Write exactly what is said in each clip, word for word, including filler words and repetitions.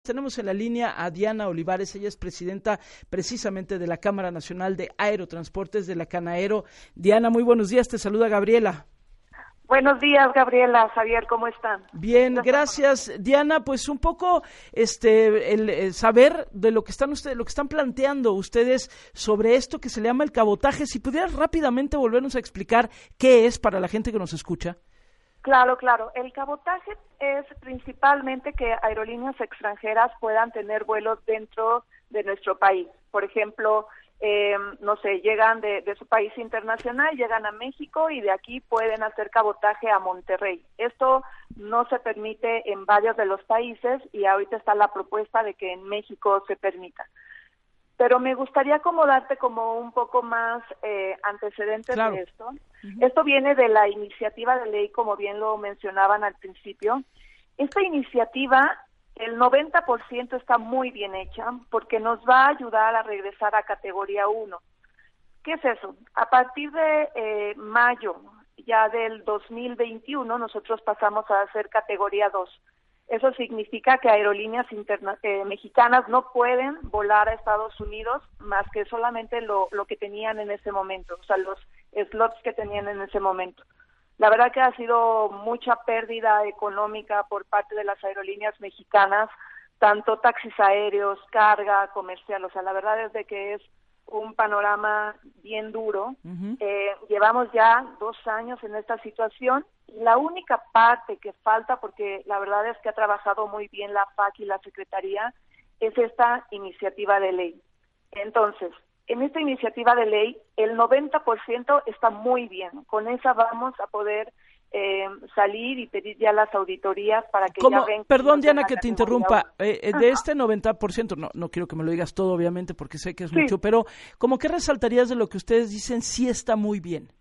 Tenemos en la línea a Diana Olivares, ella es presidenta precisamente de la Cámara Nacional de Aerotransportes de la Canaero. Diana, muy buenos días, te saluda Gabriela. Buenos días, Gabriela, Javier, ¿cómo están? Bien, gracias, Diana. Pues un poco este el, el saber de lo que están ustedes, lo que están planteando ustedes sobre esto que se le llama el cabotaje. Si pudieras rápidamente volvernos a explicar qué es para la gente que nos escucha. Claro, claro. El cabotaje es principalmente que aerolíneas extranjeras puedan tener vuelos dentro de nuestro país. Por ejemplo, eh, no sé, llegan de, de su país internacional, llegan a México y de aquí pueden hacer cabotaje a Monterrey. Esto no se permite en varios de los países y ahorita está la propuesta de que en México se permita. Pero me gustaría como darte como un poco más eh, antecedentes claro. de esto. Uh-huh. Esto viene de la iniciativa de ley, como bien lo mencionaban al principio. Esta iniciativa, el noventa por ciento está muy bien hecha porque nos va a ayudar a regresar a categoría uno. ¿Qué es eso? A partir de eh, mayo ya del dos mil veintiuno, nosotros pasamos a hacer categoría dos. Eso significa que aerolíneas interna eh, mexicanas no pueden volar a Estados Unidos más que solamente lo, lo que tenían en ese momento, o sea, los slots que tenían en ese momento. La verdad que ha sido mucha pérdida económica por parte de las aerolíneas mexicanas, tanto taxis aéreos, carga, comercial, o sea, la verdad es de que es un panorama bien duro. Uh-huh. Eh, llevamos ya dos años en esta situación. La única parte que falta, porque la verdad es que ha trabajado muy bien la F A C y la Secretaría, es esta iniciativa de ley. Entonces, en esta iniciativa de ley, el noventa por ciento está muy bien. Con esa vamos a poder eh, salir y pedir ya las auditorías para que ¿Cómo? ya ven... Perdón, Diana, que te interrumpa. Eh, eh, de este noventa por ciento, no, no quiero que me lo digas todo, obviamente, porque sé que es sí. mucho, pero ¿cómo qué resaltarías de lo que ustedes dicen sí está muy bien?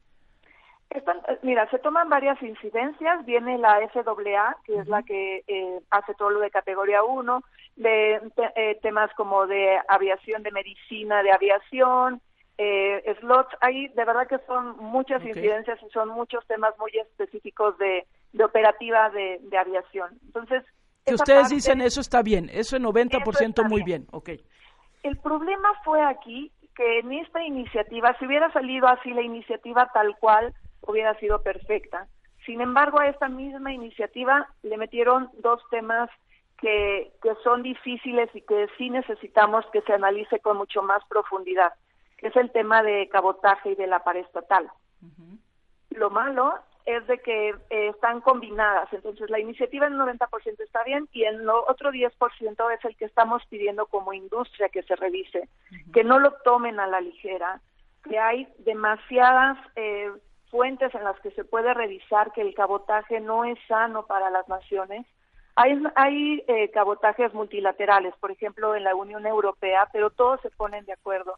Están, mira, se toman varias incidencias, viene la F A A, que uh-huh. es la que eh, hace todo lo de categoría uno, de te, eh, temas como de aviación, de medicina, de aviación, eh, slots, ahí de verdad que son muchas okay. incidencias y son muchos temas muy específicos de, de operativa de, de aviación. Entonces, que ustedes parte, dicen eso está bien, eso es noventa por ciento muy bien. bien, ok. El problema fue aquí que en esta iniciativa, si hubiera salido así la iniciativa tal cual, hubiera sido perfecta. Sin embargo, a esta misma iniciativa le metieron dos temas que, que son difíciles y que sí necesitamos que se analice con mucho más profundidad, que es el tema de cabotaje y de la paraestatal. Uh-huh. Lo malo es de que eh, están combinadas, entonces la iniciativa en el noventa por ciento está bien y en lo otro diez por ciento es el que estamos pidiendo como industria que se revise, uh-huh. que no lo tomen a la ligera, que hay demasiadas... Eh, fuentes en las que se puede revisar que el cabotaje no es sano para las naciones. Hay, hay eh, cabotajes multilaterales, por ejemplo, en la Unión Europea, pero todos se ponen de acuerdo.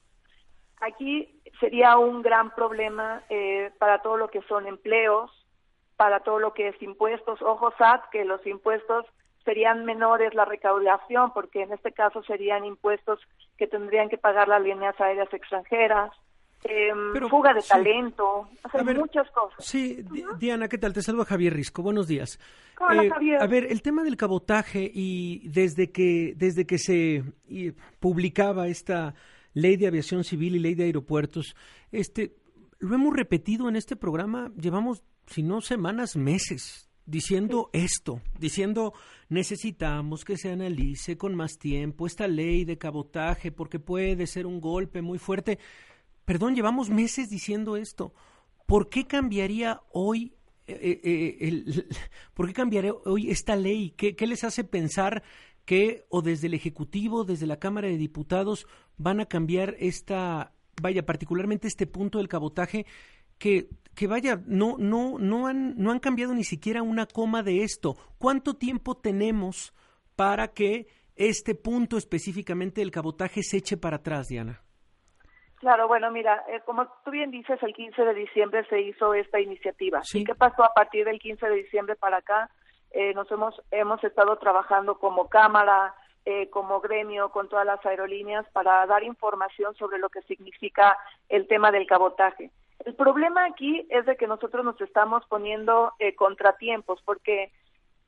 Aquí sería un gran problema eh, para todo lo que son empleos, para todo lo que es impuestos. Ojo, S A T, que los impuestos serían menores la recaudación, porque en este caso serían impuestos que tendrían que pagar las líneas aéreas extranjeras. Eh, Pero, fuga de sí. talento, o sea, ver, muchas cosas. Sí, uh-huh. Diana, ¿qué tal? Te saluda Javier Risco, buenos días. Hola, eh, Javier. A ver, el tema del cabotaje y desde que desde que se y, publicaba esta ley de aviación civil y ley de aeropuertos, este, lo hemos repetido en este programa, llevamos, si no semanas, meses, diciendo sí. esto, diciendo necesitamos que se analice con más tiempo esta ley de cabotaje porque puede ser un golpe muy fuerte. Perdón, llevamos meses diciendo esto. ¿Por qué cambiaría hoy, eh, eh, el, por qué cambiaría hoy esta ley? ¿Qué, qué les hace pensar que o desde el Ejecutivo, desde la Cámara de Diputados, van a cambiar esta, vaya, particularmente este punto del cabotaje, que, que vaya, no, no, no han, no han cambiado ni siquiera una coma de esto? ¿Cuánto tiempo tenemos para que este punto específicamente del cabotaje se eche para atrás, Diana? Claro, bueno, mira, eh, como tú bien dices, el quince de diciembre se hizo esta iniciativa. Sí. ¿Y qué pasó a partir del quince de diciembre para acá? Eh, nos hemos hemos estado trabajando como Cámara, eh, como gremio, con todas las aerolíneas para dar información sobre lo que significa el tema del cabotaje. El problema aquí es de que nosotros nos estamos poniendo eh, contratiempos, porque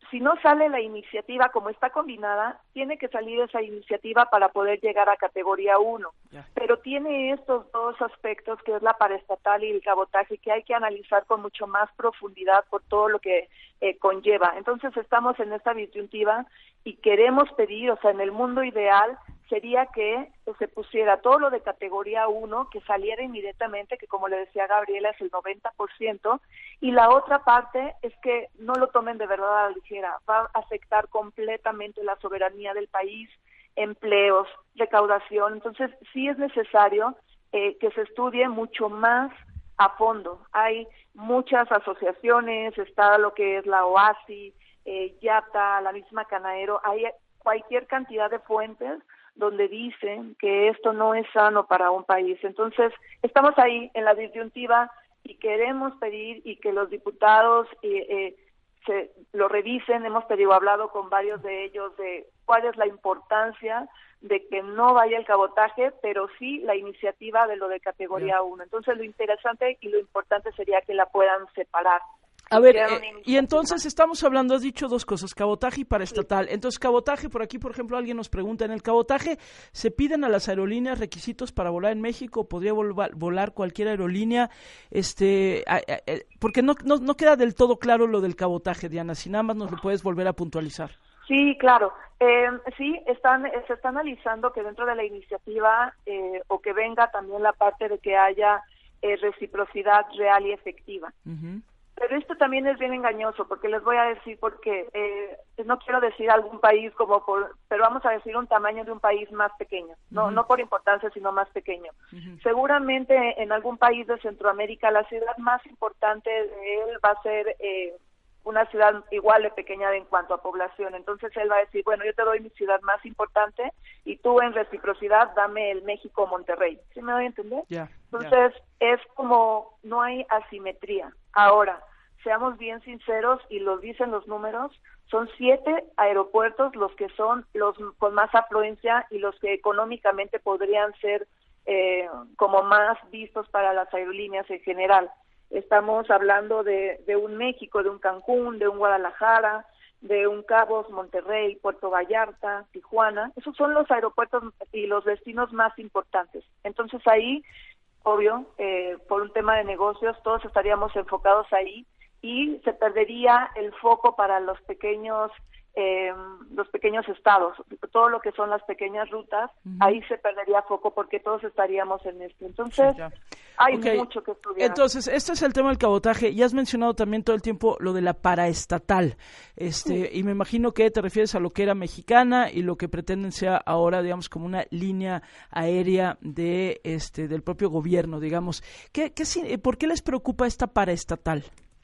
si no sale la iniciativa como está combinada, tiene que salir esa iniciativa para poder llegar a categoría uno. Yeah. Pero tiene estos dos aspectos, que es la paraestatal y el cabotaje, que hay que analizar con mucho más profundidad por todo lo que eh, conlleva. Entonces estamos en esta disyuntiva y queremos pedir, o sea, en el mundo ideal sería que se pusiera todo lo de categoría uno, que saliera inmediatamente, que como le decía Gabriela es el noventa por ciento, y la otra parte es que no lo tomen de verdad a la ligera, va a afectar completamente la soberanía del país, empleos, recaudación. Entonces sí es necesario eh, que se estudie mucho más a fondo. Hay muchas asociaciones, está lo que es la OASI, eh, YATA, la misma Canaero, hay cualquier cantidad de fuentes donde dicen que esto no es sano para un país. Entonces, estamos ahí en la disyuntiva y queremos pedir y que los diputados eh, eh, se lo revisen. Hemos pedido, hablado con varios de ellos de cuál es la importancia de que no vaya el cabotaje, pero sí la iniciativa de lo de categoría uno. Entonces, lo interesante y lo importante sería que la puedan separar. A ver, eh, y entonces estamos hablando, has dicho dos cosas, cabotaje y paraestatal. Sí. Entonces, cabotaje, por aquí, por ejemplo, alguien nos pregunta, ¿en el cabotaje se piden a las aerolíneas requisitos para volar en México? ¿Podría volar, volar cualquier aerolínea? Este, a, a, a, porque no, no, no queda del todo claro lo del cabotaje, Diana, si nada más nos lo puedes volver a puntualizar. Sí, claro. Eh, sí, están, se está analizando que dentro de la iniciativa eh, o que venga también la parte de que haya eh, reciprocidad real y efectiva. Uh-huh. Pero esto también es bien engañoso, porque les voy a decir porque eh, no quiero decir algún país como por, pero vamos a decir un tamaño de un país más pequeño, no, uh-huh. no por importancia, sino más pequeño. Uh-huh. Seguramente en algún país de Centroamérica la ciudad más importante de él va a ser eh, una ciudad igual de pequeña en cuanto a población. Entonces él va a decir, bueno, yo te doy mi ciudad más importante y tú en reciprocidad dame el México Monterrey. ¿Sí me doy a entender? Yeah, Entonces yeah. es como no hay asimetría. Ahora, seamos bien sinceros y lo dicen los números, son siete aeropuertos los que son los con más afluencia y los que económicamente podrían ser eh, como más vistos para las aerolíneas en general. Estamos hablando de, de un México, de un Cancún, de un Guadalajara, de un Cabos, Monterrey, Puerto Vallarta, Tijuana. Esos son los aeropuertos y los destinos más importantes. Entonces ahí, obvio, eh, por un tema de negocios, todos estaríamos enfocados ahí y se perdería el foco para los pequeños eh, los pequeños estados, todo lo que son las pequeñas rutas, uh-huh. ahí se perdería foco porque todos estaríamos en esto. Entonces, sí, hay okay. mucho que estudiar. Entonces, este es el tema del cabotaje. Y has mencionado también todo el tiempo lo de la paraestatal. Este, sí. Y me imagino que te refieres a lo que era Mexicana y lo que pretenden sea ahora, digamos, como una línea aérea de este del propio gobierno, digamos. ¿Qué, qué, ¿Por qué les preocupa esta paraestatal?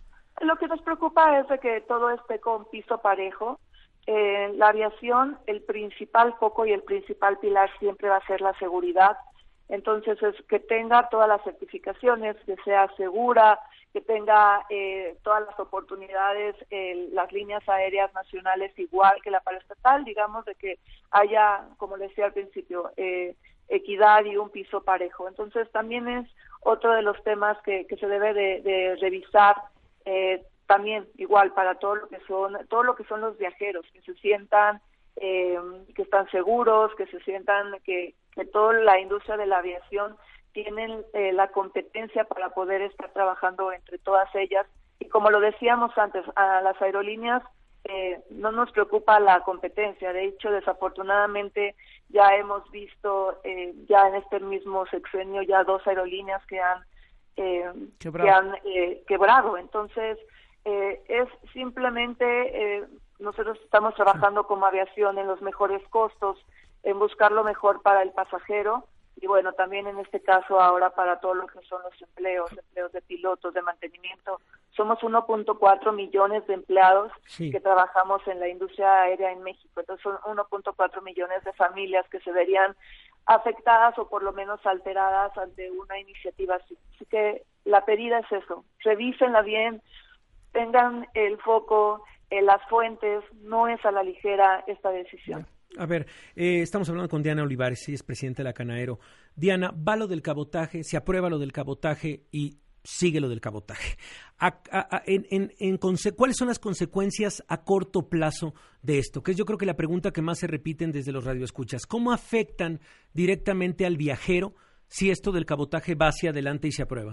Lo que nos preocupa es de que todo esté con piso parejo. Eh, la aviación, el principal foco y el principal pilar siempre va a ser la seguridad. Entonces, es que tenga todas las certificaciones, que sea segura, que tenga eh, todas las oportunidades, eh, las líneas aéreas nacionales igual que la paraestatal, digamos, de que haya, como le decía al principio, eh, equidad y un piso parejo. Entonces, también es otro de los temas que, que se debe de, de revisar. Eh, también igual para todo lo que son todo lo que son los viajeros, que se sientan eh, que están seguros, que se sientan que, que toda la industria de la aviación tienen eh, la competencia para poder estar trabajando entre todas ellas. Y como lo decíamos antes, a las aerolíneas eh, no nos preocupa la competencia. De hecho, desafortunadamente ya hemos visto eh, ya en este mismo sexenio ya dos aerolíneas que han eh, que han eh, quebrado. Entonces Eh, es simplemente, eh, nosotros estamos trabajando como aviación en los mejores costos, en buscar lo mejor para el pasajero y bueno, también en este caso ahora para todo lo que son los empleos, empleos de pilotos, de mantenimiento. Somos uno punto cuatro millones de empleados sí. que trabajamos en la industria aérea en México, entonces son uno punto cuatro millones de familias que se verían afectadas o por lo menos alteradas ante una iniciativa así. Así que la pedida es eso, revísenla bien, tengan el foco en las fuentes, no es a la ligera esta decisión. A ver, eh, estamos hablando con Diana Olivares, sí, es presidenta de la Canaero. Diana, va lo del cabotaje, se aprueba lo del cabotaje y sigue lo del cabotaje. A, a, a, en, en, en conse- ¿Cuáles son las consecuencias a corto plazo de esto? Que es yo creo que la pregunta que más se repiten desde los radioescuchas. ¿Cómo afectan directamente al viajero si esto del cabotaje va hacia adelante y se aprueba?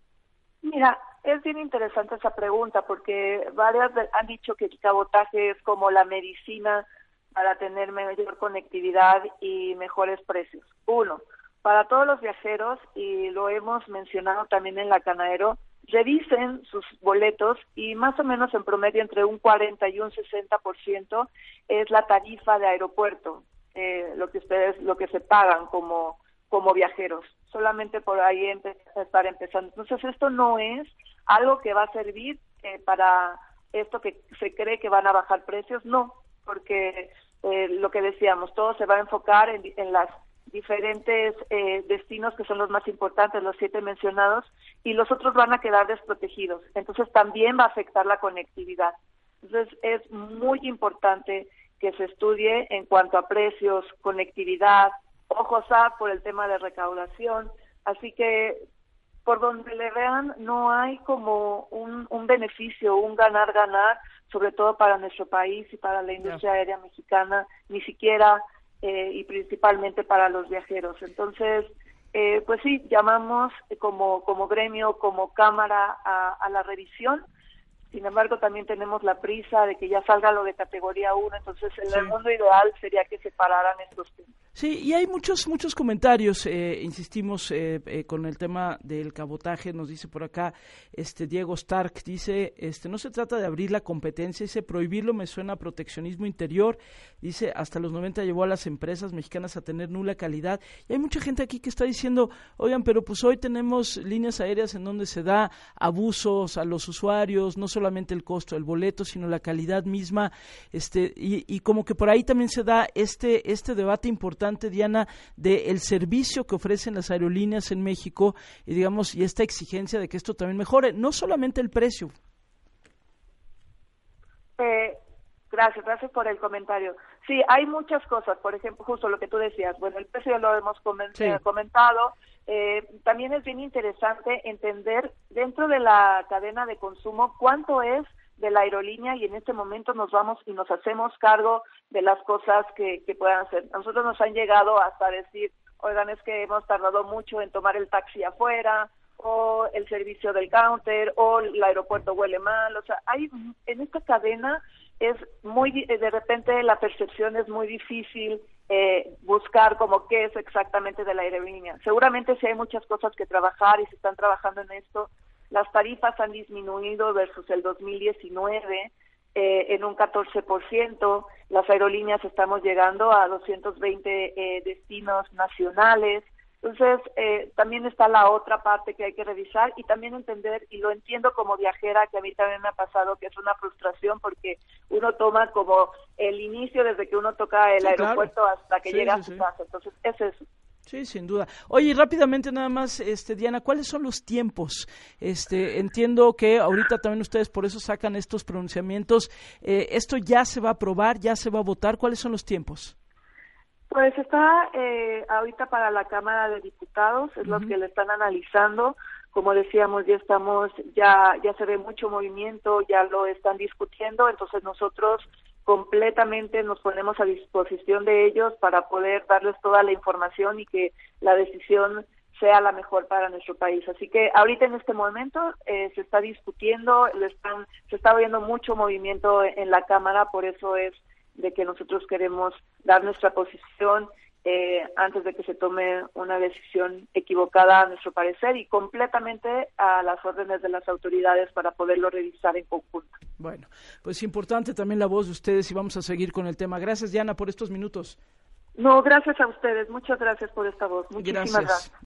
Mira, es bien interesante esa pregunta porque varias han dicho que el cabotaje es como la medicina para tener mayor conectividad y mejores precios. Uno, para todos los viajeros, y lo hemos mencionado también en la Canadero, revisen sus boletos y más o menos en promedio entre un cuarenta y un sesenta por ciento es la tarifa de aeropuerto, eh, lo que ustedes, lo que se pagan como, como viajeros. Solamente por ahí empe- estar empezando. Entonces esto no es algo que va a servir eh, para esto que se cree que van a bajar precios, no, porque eh, lo que decíamos, todo se va a enfocar en, en las diferentes eh, destinos que son los más importantes, los siete mencionados, y los otros van a quedar desprotegidos. Entonces también va a afectar la conectividad. Entonces es muy importante que se estudie en cuanto a precios, conectividad, ojos a por el tema de recaudación. Así que por donde le vean no hay como un, un beneficio, un ganar-ganar, sobre todo para nuestro país y para la industria yeah. aérea mexicana, ni siquiera eh, y principalmente para los viajeros. Entonces, eh, pues sí, llamamos como, como gremio, como cámara a, a la revisión. Sin embargo, también tenemos la prisa de que ya salga lo de categoría uno, entonces en sí. el mundo ideal sería que se pararan estos temas. Sí, y hay muchos muchos comentarios, eh, insistimos eh, eh, con el tema del cabotaje, nos dice por acá este Diego Stark, dice, este no se trata de abrir la competencia, dice, prohibirlo me suena a proteccionismo interior, dice, hasta los noventa llevó a las empresas mexicanas a tener nula calidad, y hay mucha gente aquí que está diciendo, oigan, pero pues hoy tenemos líneas aéreas en donde se da abusos a los usuarios, no solamente el costo del boleto, sino la calidad misma, este y, y como que por ahí también se da este este debate importante, Diana, del servicio que ofrecen las aerolíneas en México y digamos y esta exigencia de que esto también mejore, no solamente el precio. Eh, gracias, gracias por el comentario. Sí, hay muchas cosas, por ejemplo, justo lo que tú decías, bueno, el precio ya lo hemos coment- sí. comentado, eh, también es bien interesante entender dentro de la cadena de consumo cuánto es de la aerolínea y en este momento nos vamos y nos hacemos cargo de las cosas que, que puedan hacer. A nosotros nos han llegado hasta decir, oigan, es que hemos tardado mucho en tomar el taxi afuera, o el servicio del counter, o el aeropuerto huele mal, o sea, hay en esta cadena es muy, de repente la percepción es muy difícil eh, buscar como qué es exactamente de la aerolínea. Seguramente sí hay muchas cosas que trabajar y se están trabajando en esto. Las tarifas han disminuido versus el dos mil diecinueve eh, en un catorce por ciento. Las aerolíneas estamos llegando a doscientos veinte eh, destinos nacionales. Entonces, eh, también está la otra parte que hay que revisar y también entender, y lo entiendo como viajera, que a mí también me ha pasado, que es una frustración porque uno toma como el inicio desde que uno toca el sí, aeropuerto claro. hasta que sí, llega sí, a su sí. casa. Entonces, es eso. Sí, sin duda. Oye, rápidamente nada más, este Diana, ¿cuáles son los tiempos? Este, entiendo que ahorita también ustedes por eso sacan estos pronunciamientos. Eh, ¿Esto ya se va a aprobar, ya se va a votar? ¿Cuáles son los tiempos? Pues está eh, ahorita para la Cámara de Diputados, es uh-huh. los que le están analizando. Como decíamos, ya estamos, ya ya se ve mucho movimiento, ya lo están discutiendo, entonces nosotros completamente nos ponemos a disposición de ellos para poder darles toda la información y que la decisión sea la mejor para nuestro país. Así que ahorita en este momento eh, se está discutiendo, le están, se está viendo mucho movimiento en la Cámara, por eso es de que nosotros queremos dar nuestra posición eh, antes de que se tome una decisión equivocada a nuestro parecer y completamente a las órdenes de las autoridades para poderlo revisar en conjunto. Bueno, pues importante también la voz de ustedes y vamos a seguir con el tema. Gracias, Diana, por estos minutos. No, gracias a ustedes. Muchas gracias por esta voz. Muchísimas gracias. gracias.